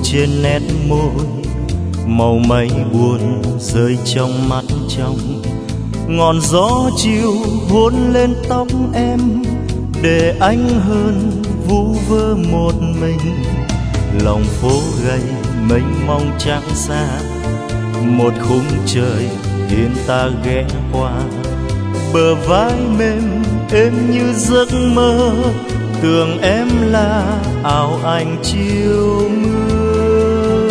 trên nét môi, màu mây buồn rơi trong mắt trong. Ngọn gió chiều hôn lên tóc em, để anh hơn vu vơ một mình. Lòng phố gầy mênh mông trắng xa, một khung trời khiến ta ghé qua. Bờ vai mềm êm như giấc mơ, tưởng em là áo anh chiều mưa.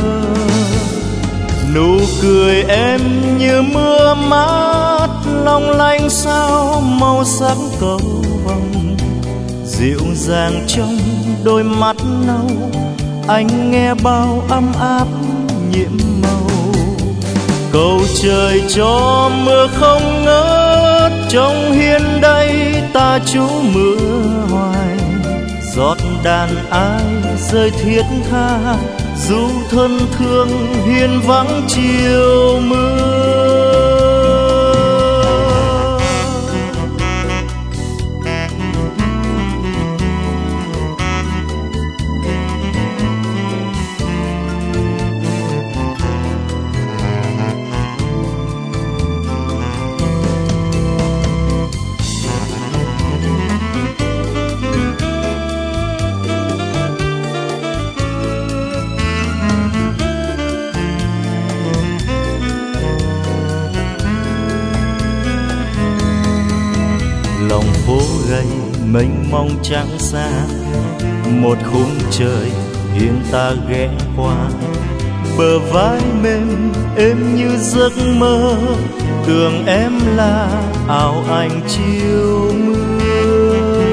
Nụ cười em như mưa mát, long lanh sao màu sắc cầu vồng. Dịu dàng trong đôi mắt nâu, anh nghe bao ấm áp nhiệm màu. Cầu trời cho mưa không ngớt, trong hiên đây ta trú mưa hoài. Giọt đàn ai rơi thiết tha, dù thân thương hiên vắng chiều mưa. Lòng phố gầy mênh mông trắng xa, một khung trời khiến ta ghé qua. Bờ vai mềm êm như giấc mơ, tưởng em là áo anh chiều mưa.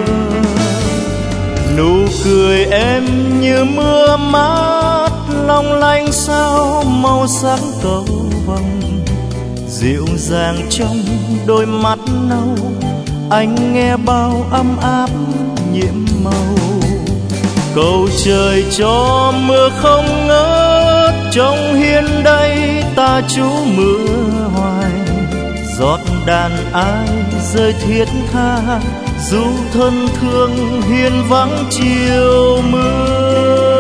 Nụ cười em như mưa mát, long lanh sao màu sắc cầu vồng. Dịu dàng trong đôi mắt nâu, anh nghe bao ấm áp nhiệm màu. Cầu trời cho mưa không ngớt, trong hiên đây ta trú mưa hoài. Giọt đàn ai rơi thiết tha, dù thân thương hiên vắng chiều mưa.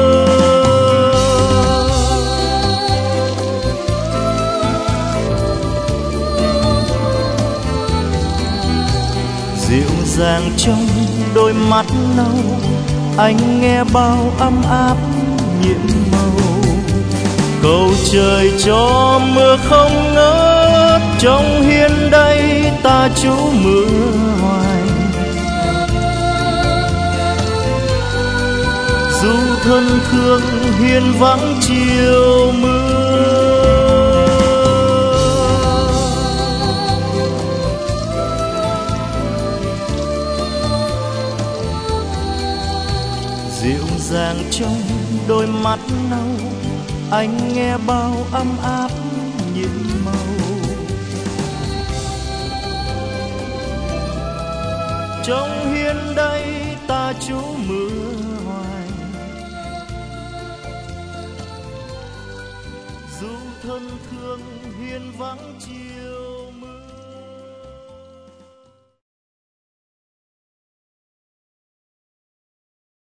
Dịu dàng trong đôi mắt nâu, anh nghe bao ấm áp nhiệm màu. Cầu trời cho mưa không ngớt, trong hiên đây ta trú mưa hoài. Dù thân thương hiên vắng chiều mưa. Dịu dàng trong đôi mắt nâu, anh nghe bao ấm áp nhiệm màu. Trong hiên đây ta trú mưa hoài. Dù thân thương hiên vắng chiều